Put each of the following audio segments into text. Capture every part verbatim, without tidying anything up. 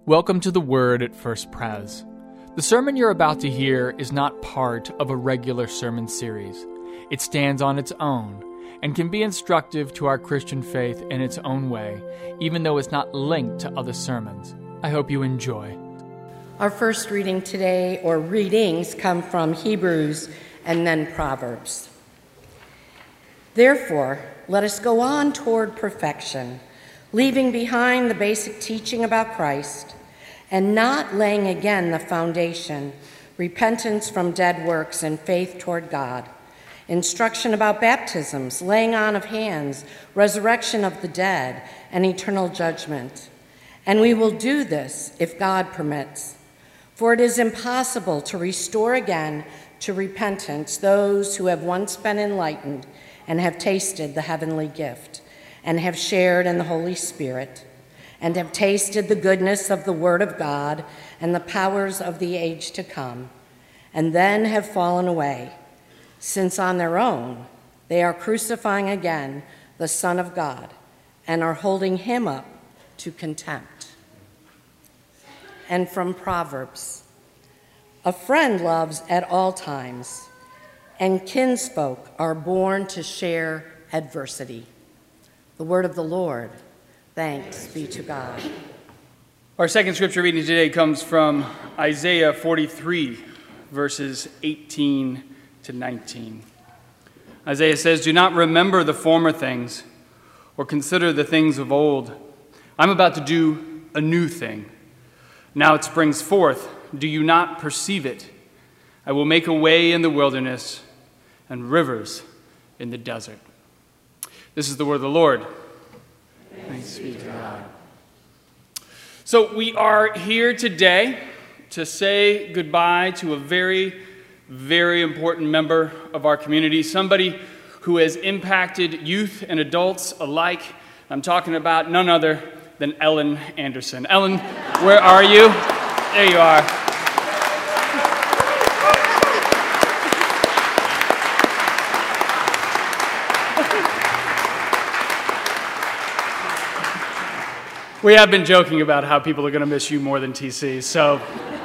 Welcome to the Word at First Pres. The sermon you're about to hear is not part of a regular sermon series. It stands on its own and can be instructive to our Christian faith in its own way, even though it's not linked to other sermons. I hope you enjoy. Our first reading today, or readings, come from Hebrews and then Proverbs. Therefore, let us go on toward perfection, leaving behind the basic teaching about Christ, and not laying again the foundation, repentance from dead works and faith toward God, instruction about baptisms, laying on of hands, resurrection of the dead, and eternal judgment. And we will do this if God permits. For it is impossible to restore again to repentance those who have once been enlightened and have tasted the heavenly gift, and have shared in the Holy Spirit, and have tasted the goodness of the Word of God and the powers of the age to come, and then have fallen away, since on their own they are crucifying again the Son of God, and are holding him up to contempt. And from Proverbs, a friend loves at all times, and kinsfolk are born to share adversity. The word of the Lord. Thanks be to God. Our second scripture reading today comes from Isaiah forty-three, verses eighteen to nineteen. Isaiah says, "Do not remember the former things, or consider the things of old. I'm about to do a new thing. Now it springs forth. Do you not perceive it? I will make a way in the wilderness and rivers in the desert." This is the word of the Lord. Thanks be to God. So we are here today to say goodbye to a very, very important member of our community, somebody who has impacted youth and adults alike. I'm talking about none other than Ellen Anderson. Ellen, where are you? There you are. We have been joking about how people are going to miss you more than T C, so.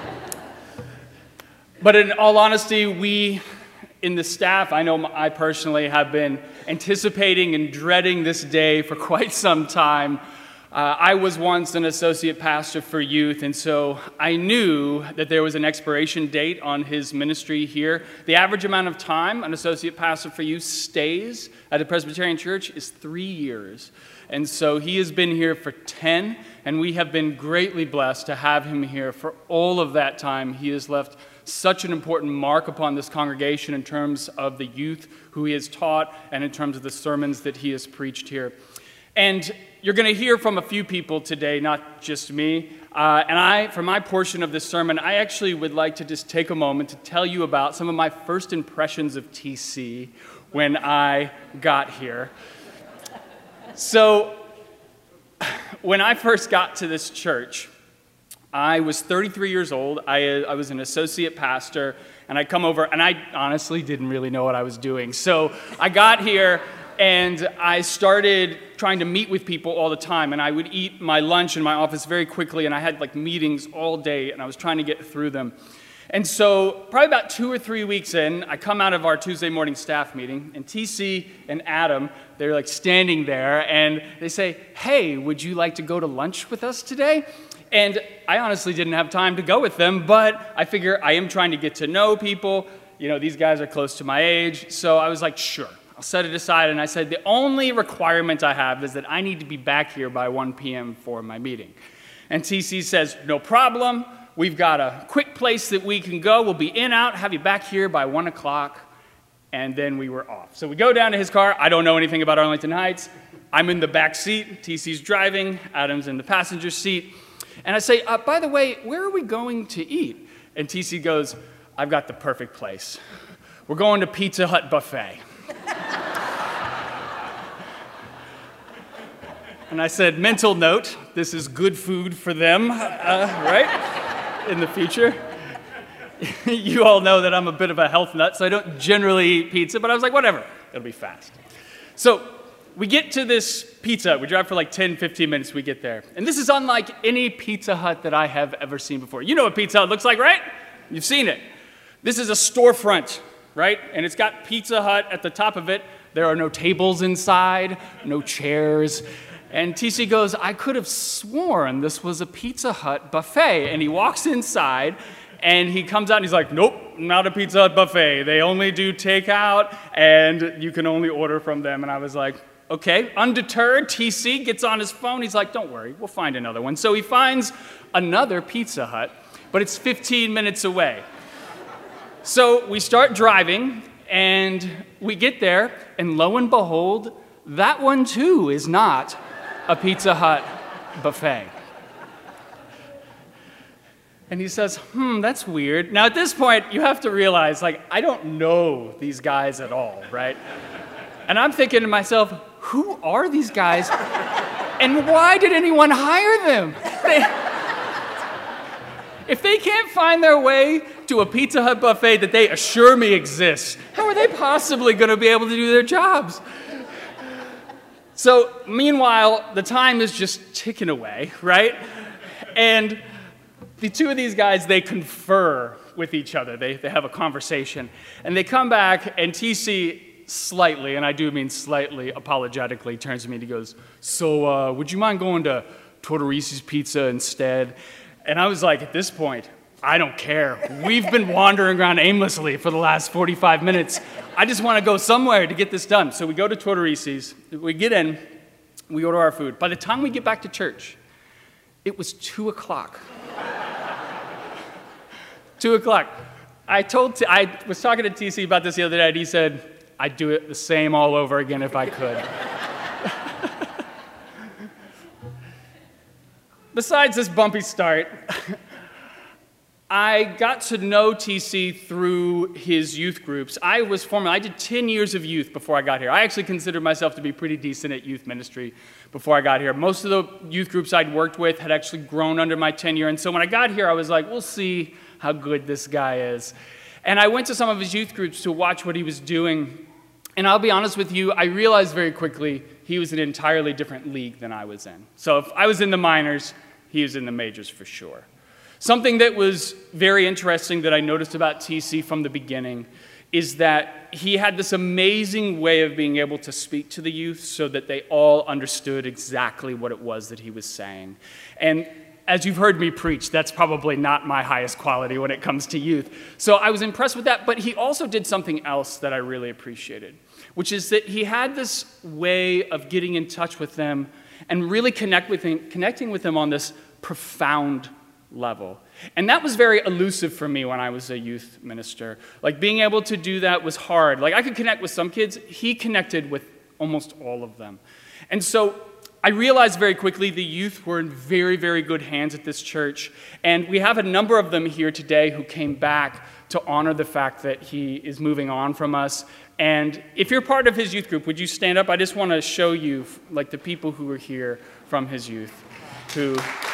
But in all honesty, we in the staff, I know I personally have been anticipating and dreading this day for quite some time. Uh, I was once an associate pastor for youth, and so I knew that there was an expiration date on his ministry here. The average amount of time an associate pastor for youth stays at a Presbyterian church is three years. And so he has been here for ten, and we have been greatly blessed to have him here for all of that time. He has left such an important mark upon this congregation in terms of the youth who he has taught and in terms of the sermons that he has preached here. And you're going to hear from a few people today, not just me. Uh, and I, for my portion of this sermon, I actually would like to just take a moment to tell you about some of my first impressions of T C when I got here. So, when I first got to this church, I was thirty-three years old. I, I was an associate pastor, and I come over, and I honestly didn't really know what I was doing. So, I got here, and I started trying to meet with people all the time, and I would eat my lunch in my office very quickly, and I had like meetings all day, and I was trying to get through them. And so, probably about two or three weeks in, I come out of our Tuesday morning staff meeting, and T C and Adam, they're like standing there, and they say, "Hey, would you like to go to lunch with us today?" And I honestly didn't have time to go with them, but I figure I am trying to get to know people. You know, these guys are close to my age, so I was like, sure. I'll set it aside, and I said, the only requirement I have is that I need to be back here by one p.m. for my meeting. And T C says, no problem. We've got a quick place that we can go. We'll be in, out, have you back here by one o'clock. And then we were off. So we go down to his car. I don't know anything about Arlington Heights. I'm in the back seat. T C's driving. Adam's in the passenger seat. And I say, uh, by the way, where are we going to eat? And T C goes, I've got the perfect place. We're going to Pizza Hut buffet. And I said, mental note, this is good food for them, uh, right? In the future. You all know that I'm a bit of a health nut, so I don't generally eat pizza, but I was like, whatever, it'll be fast. So we get to this Pizza Hut. We drive for like ten, fifteen minutes, we get there. And this is unlike any Pizza Hut that I have ever seen before. You know what Pizza Hut looks like, right? You've seen it. This is a storefront, right? And it's got Pizza Hut at the top of it. There are no tables inside, no chairs. And T C goes, I could have sworn this was a Pizza Hut buffet. And he walks inside, and he comes out, and he's like, nope, not a Pizza Hut buffet. They only do takeout, and you can only order from them. And I was like, okay. Undeterred, T C gets on his phone. He's like, don't worry, we'll find another one. So he finds another Pizza Hut, but it's fifteen minutes away. So we start driving, and we get there, and lo and behold, that one too is not a Pizza Hut buffet. And he says, hmm, that's weird. Now at this point, you have to realize, like, I don't know these guys at all, right? And I'm thinking to myself, who are these guys? And why did anyone hire them? They, if they can't find their way to a Pizza Hut buffet that they assure me exists, how are they possibly going to be able to do their jobs? So, meanwhile, the time is just ticking away, right? And the two of these guys, they confer with each other. They, they have a conversation. And they come back, and T C slightly, and I do mean slightly, apologetically, turns to me and he goes, so uh, would you mind going to Tortorisi's Pizza instead? And I was like, at this point, I don't care. We've been wandering around aimlessly for the last forty-five minutes. I just want to go somewhere to get this done. So we go to Tortorisi's, we get in, we order our food. By the time we get back to church, it was two o'clock. two o'clock. I told, T- I was talking to T C about this the other day, and he said, I'd do it the same all over again if I could. Besides this bumpy start, I got to know T C through his youth groups. I was formerly, I did ten years of youth before I got here. I actually considered myself to be pretty decent at youth ministry before I got here. Most of the youth groups I'd worked with had actually grown under my tenure, and so when I got here, I was like, we'll see how good this guy is. And I went to some of his youth groups to watch what he was doing, and I'll be honest with you, I realized very quickly he was in an entirely different league than I was in. So if I was in the minors, he was in the majors for sure. Something that was very interesting that I noticed about T C from the beginning is that he had this amazing way of being able to speak to the youth so that they all understood exactly what it was that he was saying. And as you've heard me preach, that's probably not my highest quality when it comes to youth. So I was impressed with that, but he also did something else that I really appreciated, which is that he had this way of getting in touch with them and really connect with them, connecting with them on this profound level. And that was very elusive for me when I was a youth minister. Like, being able to do that was hard. Like, I could connect with some kids. He connected with almost all of them. And so I realized very quickly the youth were in very, very good hands at this church. And we have a number of them here today who came back to honor the fact that he is moving on from us. And if you're part of his youth group, would you stand up? I just want to show you, like, the people who were here from his youth who...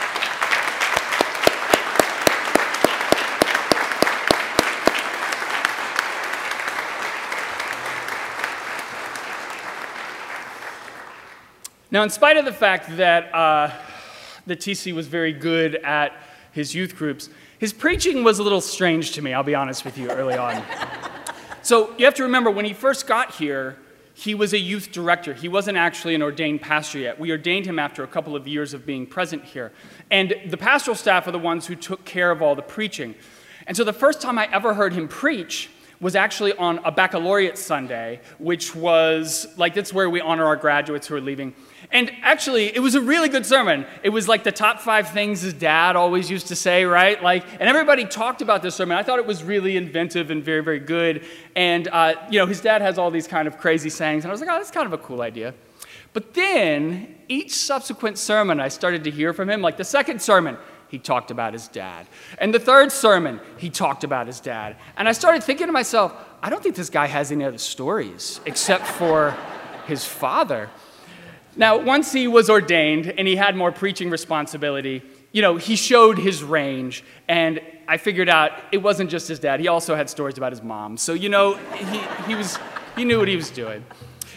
Now, in spite of the fact that uh, the T C was very good at his youth groups, his preaching was a little strange to me, I'll be honest with you, early on. So you have to remember, when he first got here, he was a youth director. He wasn't actually an ordained pastor yet. We ordained him after a couple of years of being present here. And the pastoral staff are the ones who took care of all the preaching. And so the first time I ever heard him preach was actually on a baccalaureate Sunday, which was, like, that's where we honor our graduates who are leaving. And actually, it was a really good sermon. It was like the top five things his dad always used to say, right? Like, and everybody talked about this sermon. I thought it was really inventive and very, very good. And, uh, you know, his dad has all these kind of crazy sayings, and I was like, oh, that's kind of a cool idea. But then, each subsequent sermon I started to hear from him, like the second sermon, he talked about his dad. And the third sermon, he talked about his dad. And I started thinking to myself, I don't think this guy has any other stories except for his father. Now, once he was ordained and he had more preaching responsibility, you know, he showed his range. And I figured out it wasn't just his dad. He also had stories about his mom. So, you know, he, he was he knew what he was doing.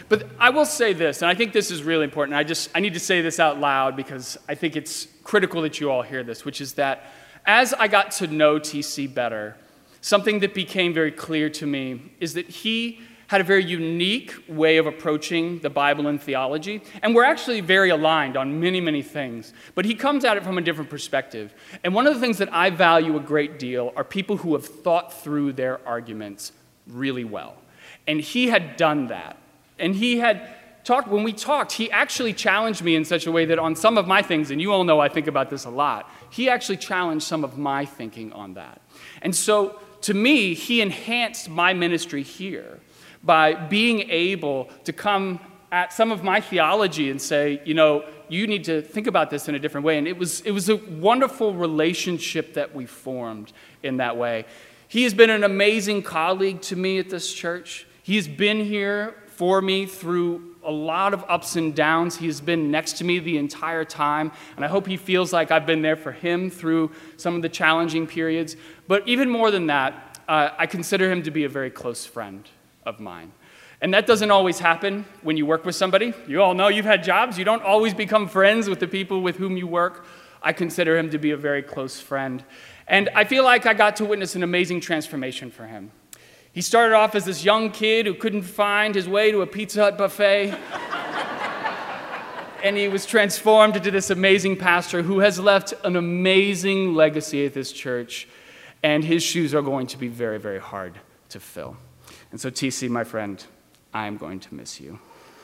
But I will say this, and I think this is really important. I just I need to say this out loud because I think it's critical that you all hear this, which is that as I got to know T C better, something that became very clear to me is that he had a very unique way of approaching the Bible and theology, and we're actually very aligned on many, many things, but he comes at it from a different perspective. And one of the things that I value a great deal are people who have thought through their arguments really well. And he had done that. And he had talked, when we talked, he actually challenged me in such a way that on some of my things, and you all know I think about this a lot, he actually challenged some of my thinking on that. And so, to me, he enhanced my ministry here by being able to come at some of my theology and say, you know, you need to think about this in a different way. And it was, it was a wonderful relationship that we formed in that way. He has been an amazing colleague to me at this church. He has been here for me through a lot of ups and downs. He has been next to me the entire time, and I hope he feels like I've been there for him through some of the challenging periods. But even more than that, uh, I consider him to be a very close friend of mine. And that doesn't always happen when you work with somebody. You all know you've had jobs. You don't always become friends with the people with whom you work. I consider him to be a very close friend. And I feel like I got to witness an amazing transformation for him. He started off as this young kid who couldn't find his way to a Pizza Hut buffet. And he was transformed into this amazing pastor who has left an amazing legacy at this church. And his shoes are going to be very, very hard to fill. And so, T C, my friend, I am going to miss you.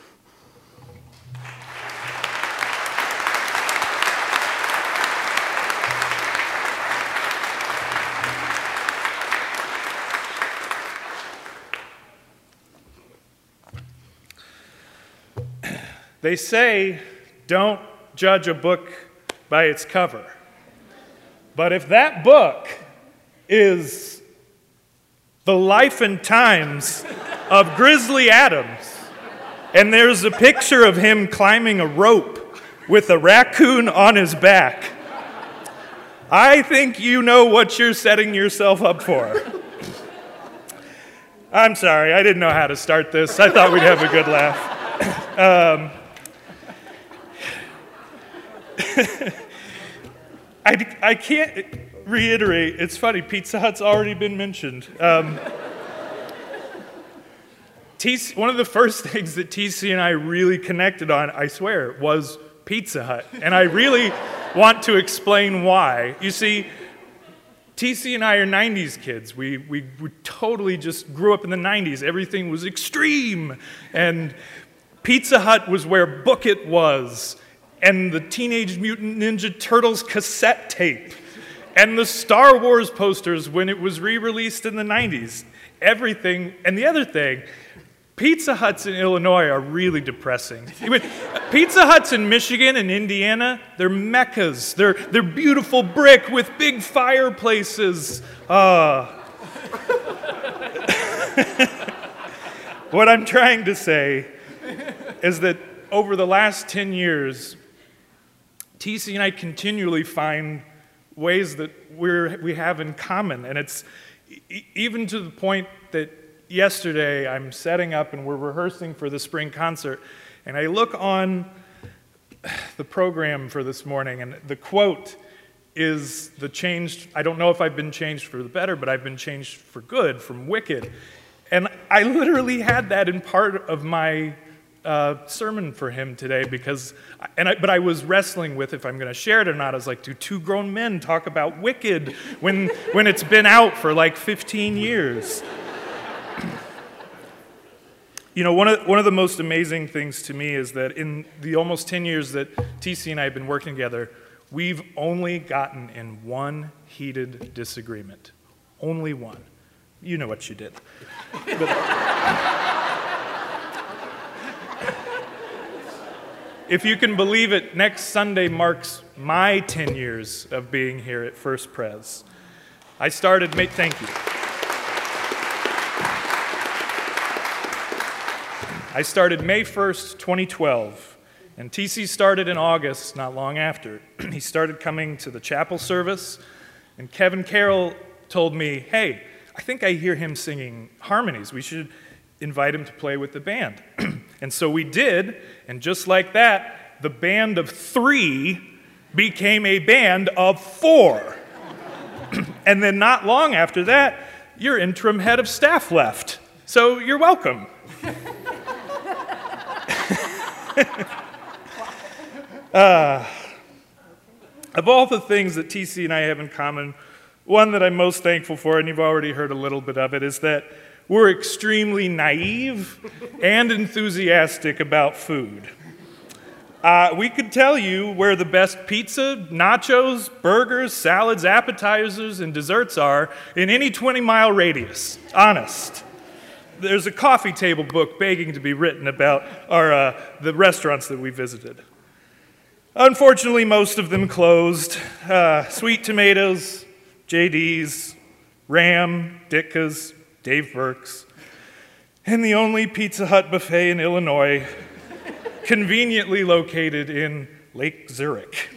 They say, don't judge a book by its cover. But if that book is the life and times of Grizzly Adams, and there's a picture of him climbing a rope with a raccoon on his back, I think you know what you're setting yourself up for. I'm sorry, I didn't know how to start this. I thought we'd have a good laugh. Um, I, I can't reiterate, it's funny, Pizza Hut's already been mentioned. Um, T C, one of the first things that T C and I really connected on, I swear, was Pizza Hut. And I really want to explain why. You see, T C and I are nineties kids. We, we, we totally just grew up in the nineties. Everything was extreme. And Pizza Hut was where Book It was. And the Teenage Mutant Ninja Turtles cassette tape. And the Star Wars posters when it was re-released in the nineties. Everything. And the other thing, Pizza Huts in Illinois are really depressing. Pizza Huts in Michigan and Indiana, they're meccas. They're, they're beautiful brick with big fireplaces. Uh. What I'm trying to say is that over the last ten years, T C and I continually find ways that we're, we have in common. And it's e- even to the point that yesterday I'm setting up and we're rehearsing for the spring concert, and I look on the program for this morning, and the quote is the changed, I don't know if I've been changed for the better, but I've been changed for good from Wicked. And I literally had that in part of my Uh, sermon for him today, because, and I, but I was wrestling with if I'm going to share it or not. I was like, do two grown men talk about Wicked when when it's been out for like fifteen years? You know, one of one of the most amazing things to me is that in the almost ten years that T C and I have been working together, we've only gotten in one heated disagreement. Only one. You know what you did. But, if you can believe it, next Sunday marks my ten years of being here at First Pres. I started, May, thank you. I started May first, twenty twelve, and T C started in August, not long after. He started coming to the chapel service, and Kevin Carroll told me, hey, I think I hear him singing harmonies. We should invite him to play with the band. And so we did, and just like that, the band of three became a band of four. And then not long after that, your interim head of staff left. So you're welcome. uh, of all the things that T C and I have in common, one that I'm most thankful for, and you've already heard a little bit of it, is that we're extremely naive and enthusiastic about food. Uh, we could tell you where the best pizza, nachos, burgers, salads, appetizers, and desserts are in any twenty-mile radius. Honest. There's a coffee table book begging to be written about our, uh, the restaurants that we visited. Unfortunately, most of them closed. Uh, Sweet Tomatoes, J D's, Ram, Ditka's, Dave Burke's, and the only Pizza Hut buffet in Illinois, conveniently located in Lake Zurich.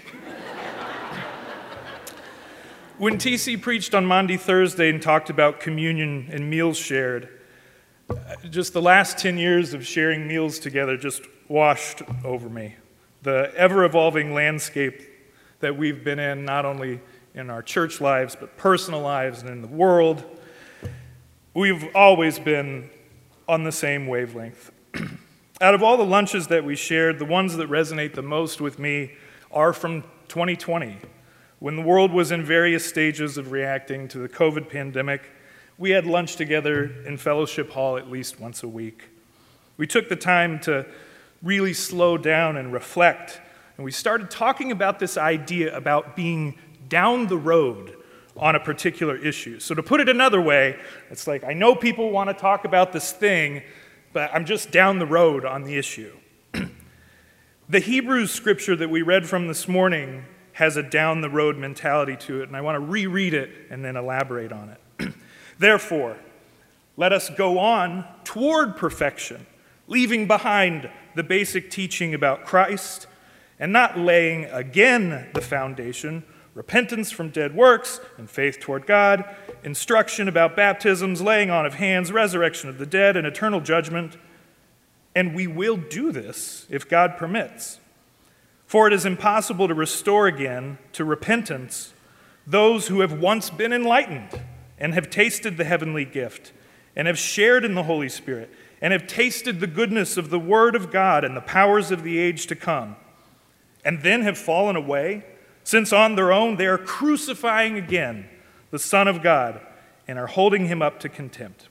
When T C preached on Maundy Thursday and talked about communion and meals shared, just the last ten years of sharing meals together just washed over me. The ever-evolving landscape that we've been in, not only in our church lives, but personal lives and in the world, we've always been on the same wavelength. Out of all the lunches that we shared, the ones that resonate the most with me are from twenty twenty, when the world was in various stages of reacting to the COVID pandemic. We had lunch together in Fellowship Hall at least once a week. We took the time to really slow down and reflect, and we started talking about this idea about being down the road on a particular issue. So to put it another way, it's like, I know people want to talk about this thing, but I'm just down the road on the issue. The Hebrews scripture that we read from this morning has a down the road mentality to it, and I want to reread it and then elaborate on it. Therefore, let us go on toward perfection, leaving behind the basic teaching about Christ and not laying again the foundation, repentance from dead works and faith toward God, instruction about baptisms, laying on of hands, resurrection of the dead, and eternal judgment. And we will do this if God permits. For it is impossible to restore again to repentance those who have once been enlightened and have tasted the heavenly gift and have shared in the Holy Spirit and have tasted the goodness of the Word of God and the powers of the age to come, and then have fallen away, since on their own they are crucifying again the Son of God and are holding him up to contempt.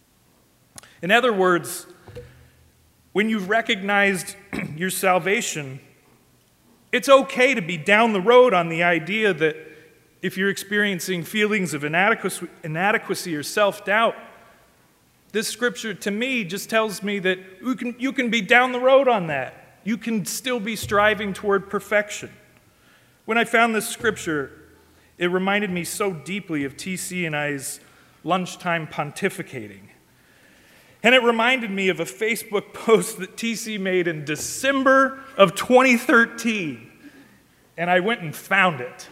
In other words, when you've recognized your salvation, it's okay to be down the road on the idea that if you're experiencing feelings of inadequacy, inadequacy or self-doubt, this scripture to me just tells me that you can, you can be down the road on that. You can still be striving toward perfection. When I found this scripture, it reminded me so deeply of T C and I's lunchtime pontificating. And it reminded me of a Facebook post that T C made in December of twenty thirteen. And I went and found it.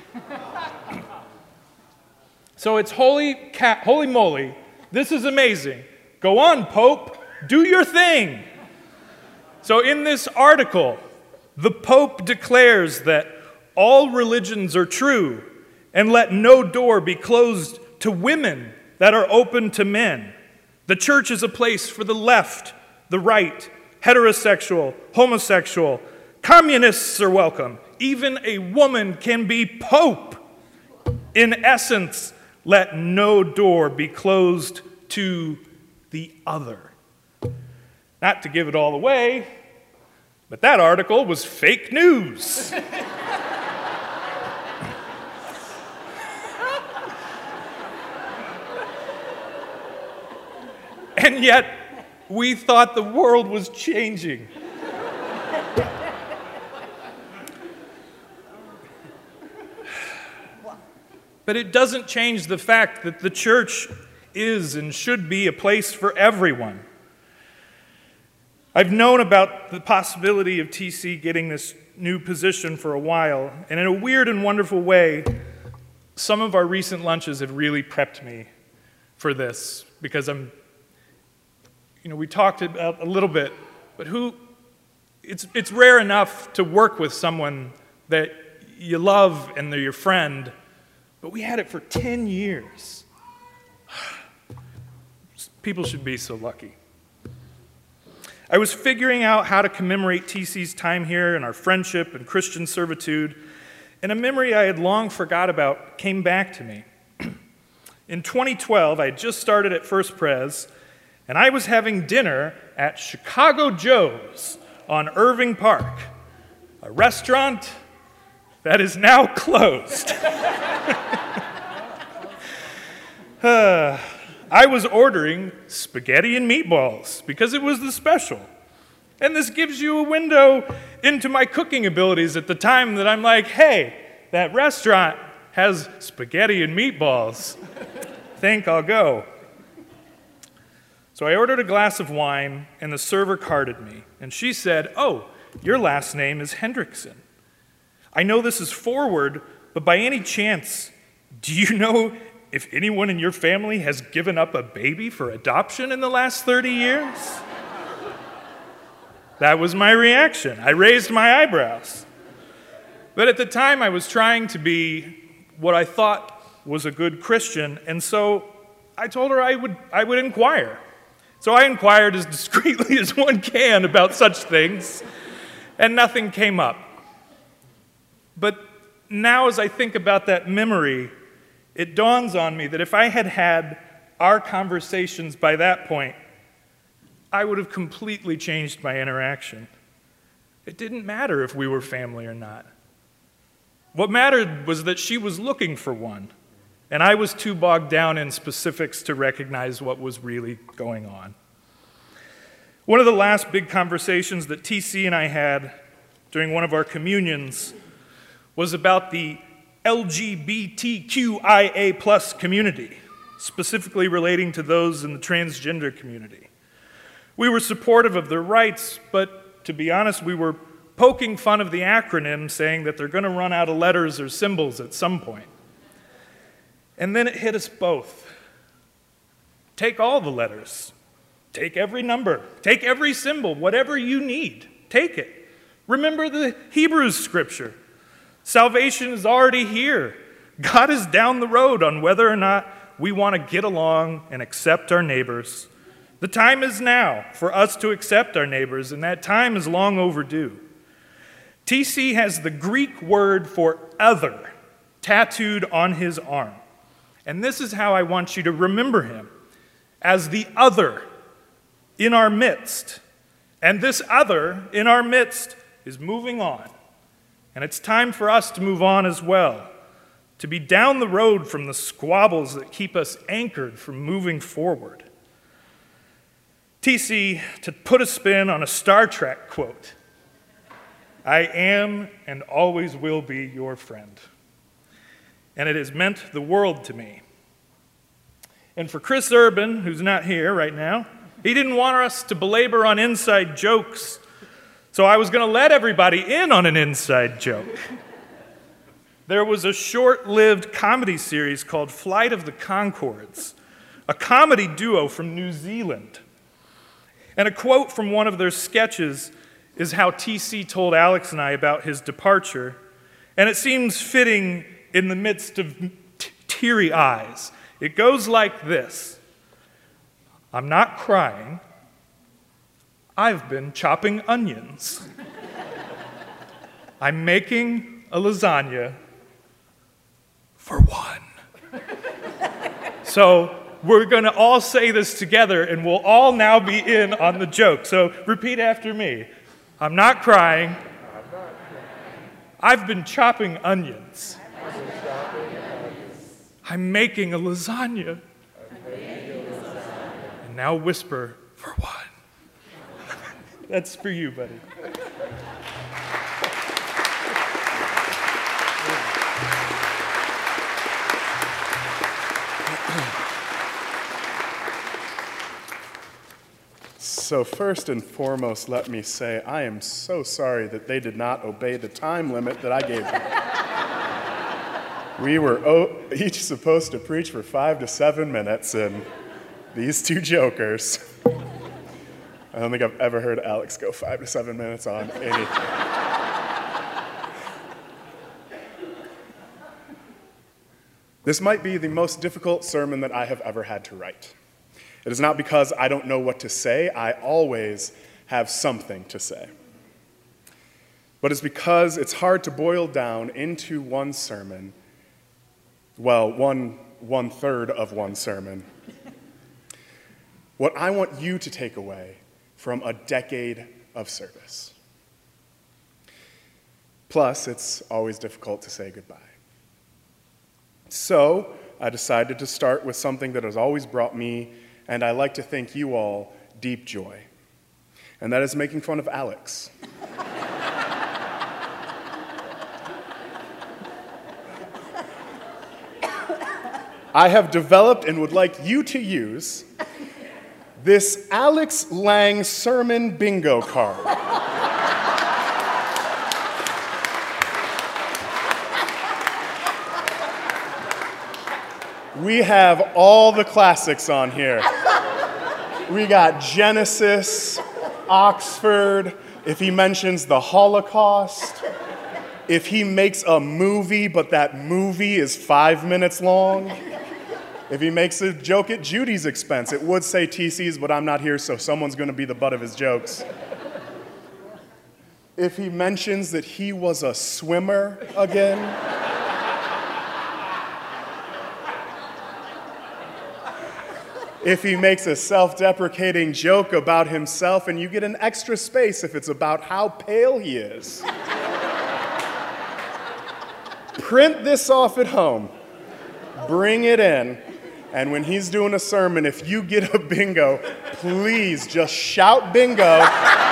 So it's holy, ca- holy moly, this is amazing. Go on, Pope, do your thing. So in this article, the Pope declares that all religions are true, and let no door be closed to women that are open to men. The church is a place for the left, the right, heterosexual, homosexual. Communists are welcome. Even a woman can be pope. In essence, let no door be closed to the other. Not to give it all away, but that article was fake news. And yet, we thought the world was changing. But it doesn't change the fact that the church is and should be a place for everyone. I've known about the possibility of T C getting this new position for a while, and in a weird and wonderful way, some of our recent lunches have really prepped me for this, because I'm, you know, we talked about a little bit But who, it's, it's rare enough to work with someone that you love and they're your friend, but we had it for ten years. People should be so lucky. I was figuring out how to commemorate T C's time here and our friendship and Christian servitude, and a memory I had long forgot about came back to me. In twenty twelve, I had just started at First Pres, and I was having dinner at Chicago Joe's on Irving Park, a restaurant that is now closed. uh, I was ordering spaghetti and meatballs because it was the special. And this gives you a window into my cooking abilities at the time that I'm like, hey, that restaurant has spaghetti and meatballs. Think I'll go. So I ordered a glass of wine, and the server carded me. And she said, oh, your last name is Hendrickson. I know this is forward, but by any chance, do you know if anyone in your family has given up a baby for adoption in the last thirty years? That was my reaction. I raised my eyebrows. But at the time, I was trying to be what I thought was a good Christian, and so I told her I would, I would inquire. So I inquired as discreetly as one can about such things, and nothing came up. But now as I think about that memory, it dawns on me that if I had had our conversations by that point, I would have completely changed my interaction. It didn't matter if we were family or not. What mattered was that she was looking for one, and I was too bogged down in specifics to recognize what was really going on. One of the last big conversations that T C and I had during one of our communions was about the L G B T Q I A plus community, specifically relating to those in the transgender community. We were supportive of their rights, but to be honest, we were poking fun of the acronym, saying that they're going to run out of letters or symbols at some point. And then it hit us both. Take all the letters. Take every number. Take every symbol. Whatever you need, take it. Remember the Hebrews scripture. Salvation is already here. God is down the road on whether or not we want to get along and accept our neighbors. The time is now for us to accept our neighbors, and that time is long overdue. T C has the Greek word for other tattooed on his arm. And this is how I want you to remember him, as the other in our midst. And this other in our midst is moving on. And it's time for us to move on as well, to be down the road from the squabbles that keep us anchored from moving forward. T C, to put a spin on a Star Trek quote, I am and always will be your friend. And it has meant the world to me. And for Chris Urban, who's not here right now, he didn't want us to belabor on inside jokes, so I was going to let everybody in on an inside joke. There was a short-lived comedy series called Flight of the Conchords, a comedy duo from New Zealand. And a quote from one of their sketches is how T C told Alex and I about his departure, and it seems fitting in the midst of t- teary eyes. It goes like this. I'm not crying. I've been chopping onions. I'm making a lasagna for one. So we're going to all say this together, and we'll all now be in on the joke. So repeat after me. I'm not crying. I've been chopping onions. I'm making a lasagna. And now whisper for one. That's for you, buddy. So first and foremost, let me say I am so sorry that they did not obey the time limit that I gave them. We were o- each supposed to preach for five to seven minutes, and these two jokers. I don't think I've ever heard Alex go five to seven minutes on anything. This might be the most difficult sermon that I have ever had to write. It is not because I don't know what to say. I always have something to say. But it's because it's hard to boil down into one sermon, well, one one-third of one sermon, what I want you to take away from a decade of service. Plus, it's always difficult to say goodbye. So, I decided to start with something that has always brought me, and I like to think you all, deep joy. And that is making fun of Alex. I have developed and would like you to use this Alex Lang sermon bingo card. We have all the classics on here. We got Genesis, Oxford, if he mentions the Holocaust, if he makes a movie but that movie is five minutes long, if he makes a joke at Judy's expense. It would say T C's, but I'm not here, so someone's going to be the butt of his jokes. If he mentions that he was a swimmer again. If he makes a self-deprecating joke about himself, and you get an extra space if it's about how pale he is. Print this off at home. Bring it in. And when he's doing a sermon, if you get a bingo, please just shout bingo.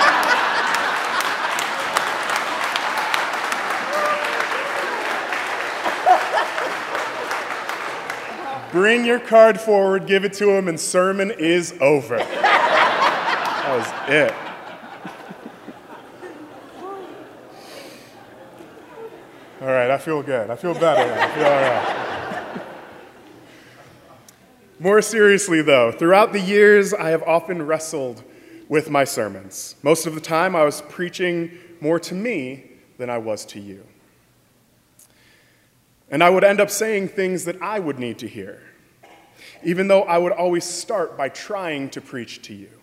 Bring your card forward, give it to him, and sermon is over. That was it. All right, I feel good. I feel better now. I feel all right. More seriously, though, throughout the years, I have often wrestled with my sermons. Most of the time, I was preaching more to me than I was to you. And I would end up saying things that I would need to hear, even though I would always start by trying to preach to you.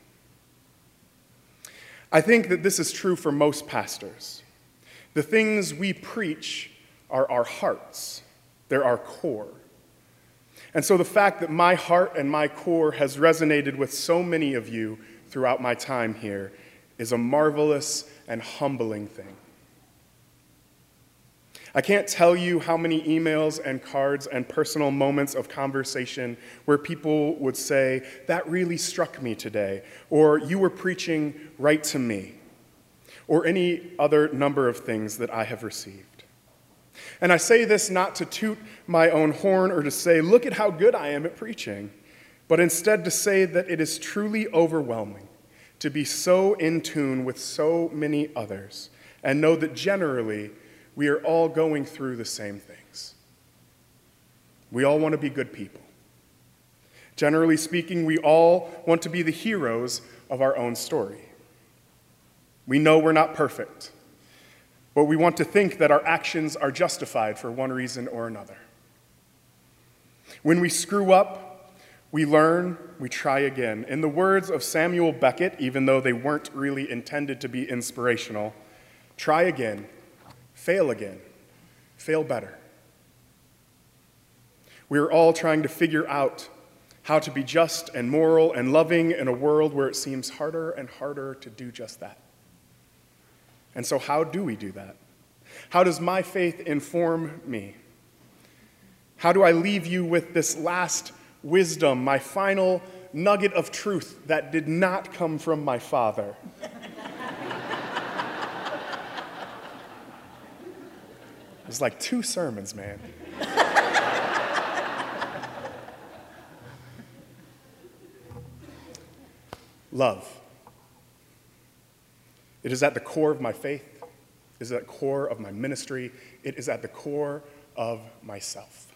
I think that this is true for most pastors. The things we preach are our hearts. They're our core. And so the fact that my heart and my core has resonated with so many of you throughout my time here is a marvelous and humbling thing. I can't tell you how many emails and cards and personal moments of conversation where people would say, "That really struck me today," or "You were preaching right to me," or any other number of things that I have received. And I say this not to toot my own horn or to say, "Look at how good I am at preaching," but instead to say that it is truly overwhelming to be so in tune with so many others and know that generally we are all going through the same things. We all want to be good people. Generally speaking, we all want to be the heroes of our own story. We know we're not perfect, but we want to think that our actions are justified for one reason or another. When we screw up, we learn, we try again. In the words of Samuel Beckett, even though they weren't really intended to be inspirational, try again. Fail again. Fail better. We are all trying to figure out how to be just and moral and loving in a world where it seems harder and harder to do just that. And so how do we do that? How does my faith inform me? How do I leave you with this last wisdom, my final nugget of truth that did not come from my Father? It's like two sermons, man. Love. It is at the core of my faith. It is at the core of my ministry. It is at the core of myself.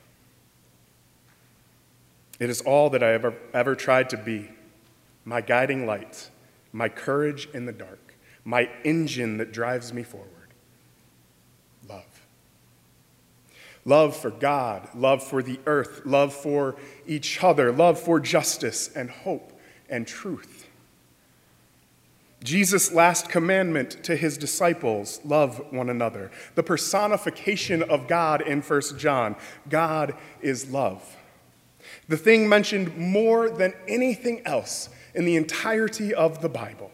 It is all that I have ever, ever tried to be, my guiding light my courage in the dark, my engine that drives me forward. Love. Love for God, love for the earth, love for each other, love for justice and hope and truth. Jesus' last commandment to his disciples, love one another. The personification of God in First John, God is love. The thing mentioned more than anything else in the entirety of the Bible.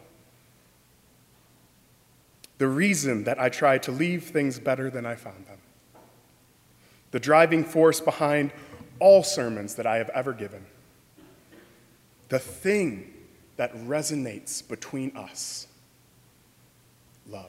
The reason that I try to leave things better than I found them. The driving force behind all sermons that I have ever given. The thing that resonates between us. Love.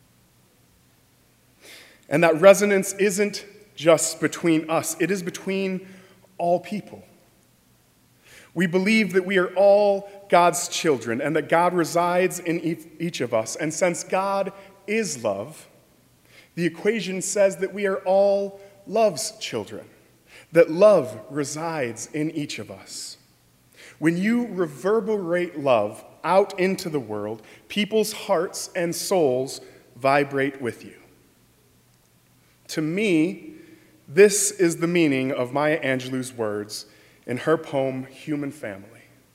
And that resonance isn't just between us, it is between all people. We believe that we are all God's children and that God resides in each of us. And since God is love, the equation says that we are all love's children, that love resides in each of us. When you reverberate love out into the world, people's hearts and souls vibrate with you. To me, this is the meaning of Maya Angelou's words in her poem, Human Family.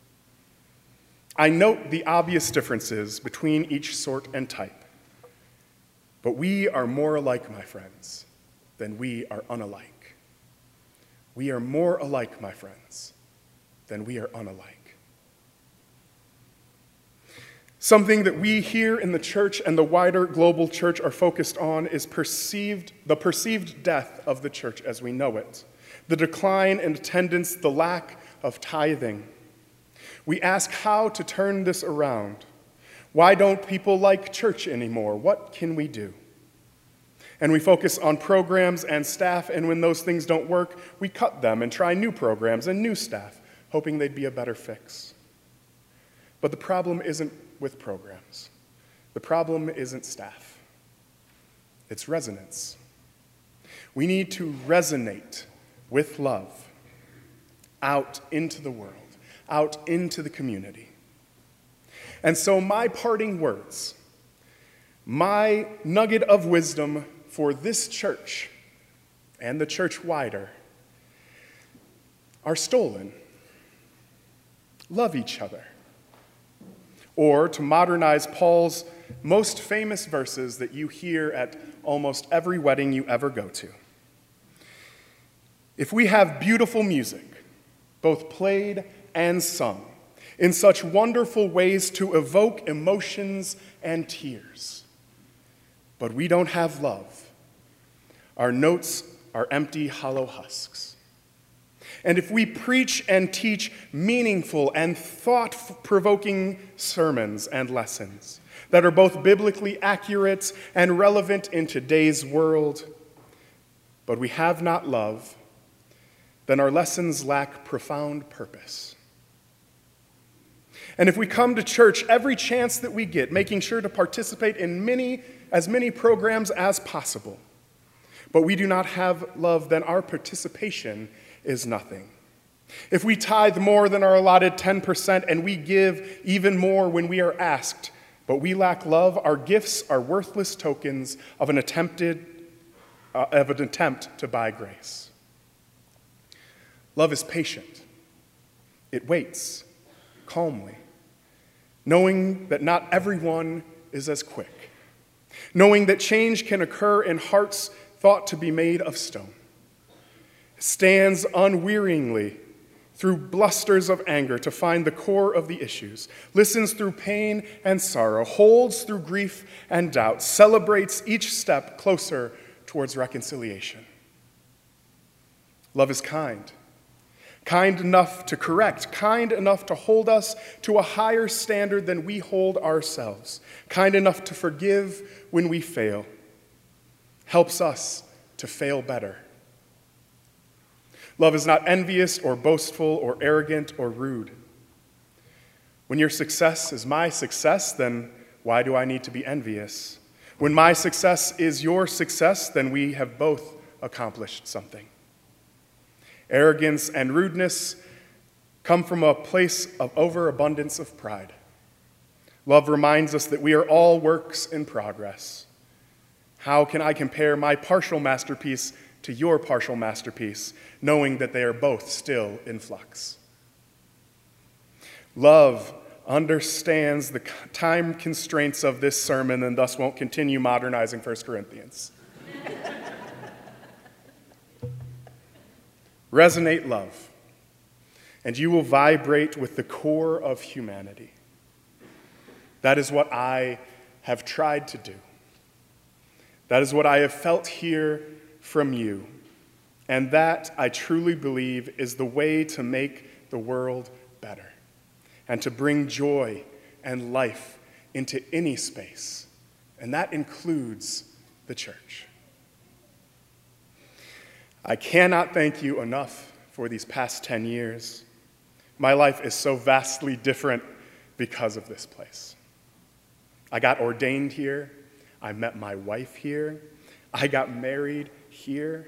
I note the obvious differences between each sort and type, but we are more alike, my friends, than we are unalike. We are more alike, my friends, than we are unalike. Something that we here in the church and the wider global church are focused on is perceived, the perceived death of the church as we know it, the decline in attendance, the lack of tithing. We ask how to turn this around. Why don't people like church anymore? What can we do? And we focus on programs and staff, and when those things don't work, we cut them and try new programs and new staff, hoping they'd be a better fix. But the problem isn't with programs. The problem isn't staff. It's resonance. We need to resonate with love out into the world, out into the community. And so my parting words, my nugget of wisdom for this church and the church wider are stolen. Love each other. Or to modernize Paul's most famous verses that you hear at almost every wedding you ever go to. If we have beautiful music, both played and sung, in such wonderful ways to evoke emotions and tears, but we don't have love, our notes are empty, hollow husks. And if we preach and teach meaningful and thought-provoking sermons and lessons that are both biblically accurate and relevant in today's world, but we have not love, then our lessons lack profound purpose. And if we come to church every chance that we get, making sure to participate in many, as many programs as possible, but we do not have love, then our participation is nothing. If we tithe more than our allotted ten percent and we give even more when we are asked, but we lack love, our gifts are worthless tokens of an attempted, uh, of an attempt to buy grace. Love is patient. It waits calmly, knowing that not everyone is as quick, knowing that change can occur in hearts thought to be made of stone. It stands unwearyingly through blusters of anger to find the core of the issues, listens through pain and sorrow, holds through grief and doubt, celebrates each step closer towards reconciliation. Love is kind. Kind enough to correct, kind enough to hold us to a higher standard than we hold ourselves, kind enough to forgive when we fail, helps us to fail better. Love is not envious or boastful or arrogant or rude. When your success is my success, then why do I need to be envious? When my success is your success, then we have both accomplished something. Arrogance and rudeness come from a place of overabundance of pride. Love reminds us that we are all works in progress. How can I compare my partial masterpiece to your partial masterpiece, knowing that they are both still in flux? Love understands the time constraints of this sermon and thus won't continue modernizing First Corinthians. Resonate love, and you will vibrate with the core of humanity. That is what I have tried to do. That is what I have felt here from you. And that, I truly believe, is the way to make the world better and to bring joy and life into any space. And that includes the church. I cannot thank you enough for these past ten years. My life is so vastly different because of this place. I got ordained here. I met my wife here. I got married here.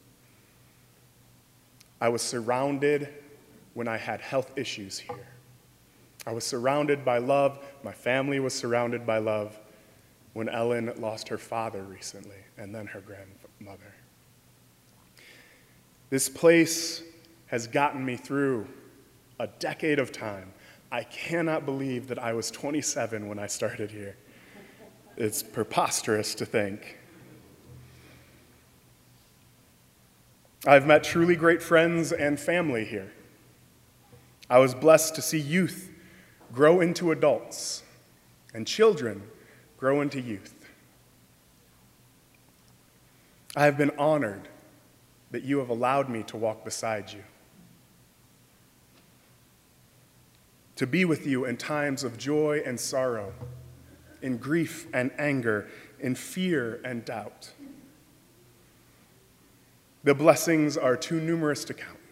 I was surrounded when I had health issues here. I was surrounded by love. My family was surrounded by love when Ellen lost her father recently and then her grandmother. This place has gotten me through a decade of time. I cannot believe that I was twenty-seven when I started here. It's preposterous to think. I've met truly great friends and family here. I was blessed to see youth grow into adults and children grow into youth. I have been honored that you have allowed me to walk beside you, to be with you in times of joy and sorrow, in grief and anger, in fear and doubt. The blessings are too numerous to count.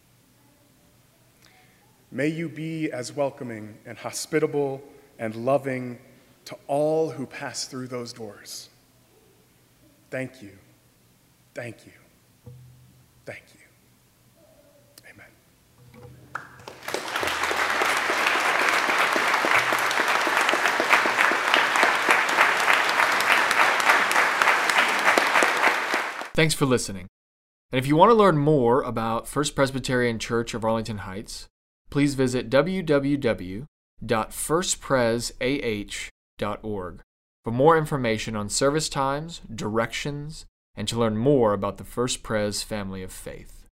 May you be as welcoming and hospitable and loving to all who pass through those doors. Thank you. Thank you. Thank you. Amen. Thanks for listening. And if you want to learn more about First Presbyterian Church of Arlington Heights, please visit w w w dot first pres a h dot org for more information on service times, directions, and to learn more about the First Pres family of faith.